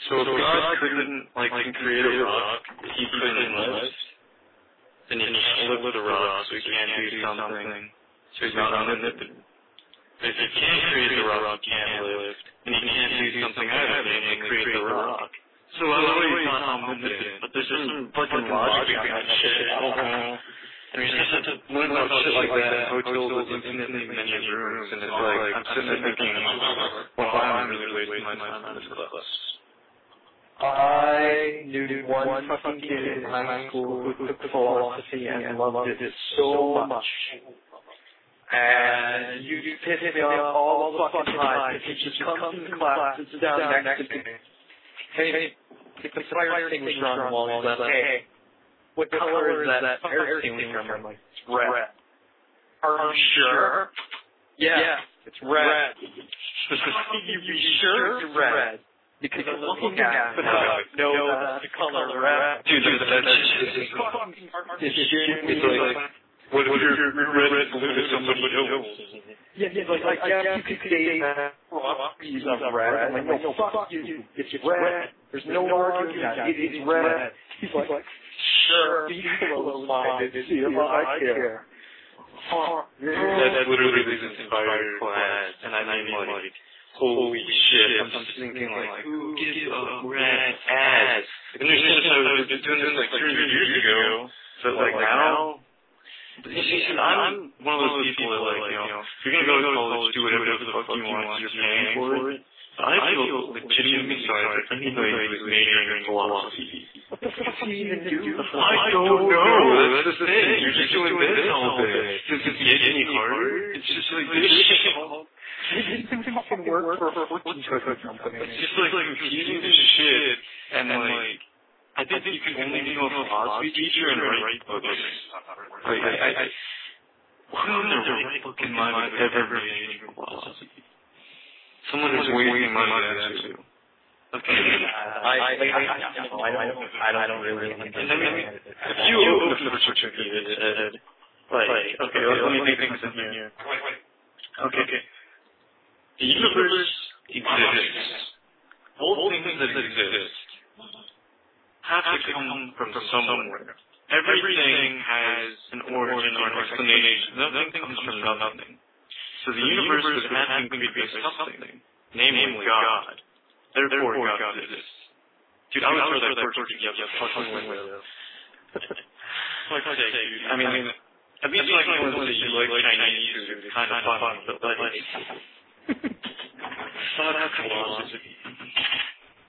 So if God couldn't, can create a rock that he couldn't lift, then he can't lift the rock, so he can't do something, so he's not omnipotent. But if he can't create the rock he can't lift, then he can't do something either, namely create the rock. So I know he's not omnipotent, but there's just some fucking logic behind that shit. I don't know. And we just have to learn about shit like that in hotels with infinitely many rooms, and it's like, I'm sitting there thinking, well, I'm really wasting my time on this class. I knew one fucking kid in high school who took philosophy and loved it so much. And you piss me off all the fucking time. If he just comes in class and sits down next to me. Hey, if the fire extinguisher on the wall, he says, hey, what color is that fire extinguisher? I'm like, it's red. Are you sure? Yeah, it's red. You be sure it's red? Because I'm looking at it, no, that's the color red. Dude, this shit is like, what if you're red blue to somebody else? Yeah, you could say that he's red. I'm like, no, fuck you. It's red. There's no arguing that. It's red. He's like, sure, be close-minded. See if I care. That literally is this entire class, and I mean, holy shit, I'm just thinking, who gives a red ass? And there's just, I was doing this 200 years ago, so now, I'm one of those people that, if you're gonna go to college, do whatever the fuck you want, you're paying for it. I feel legitimately sorry for anybody who's majoring in philosophy. What the fuck do you even do? I don't know, that's the thing, you're just doing this all day. Does it get any harder? It's just like this shit. It didn't fucking work for a fortune cookie company. It's just confusing as shit, and I think you can only become a philosophy teacher and write books. What the right book in my mind ever made for philosophy? Someone is wasting my money, that's who. Okay. I don't really understand. If you open the first certificate, it said, okay, let me think this in here. Okay. The universe exists. All things that exist have to come from somewhere. Everything has an origin or an explanation. Nothing comes from nothing. So the universe was having to be based on something, namely God. Therefore, God exists. Dude, I would throw that first together fucking window. I mean, at least one that you like Chinese food is kind of fun, but thought philosophy.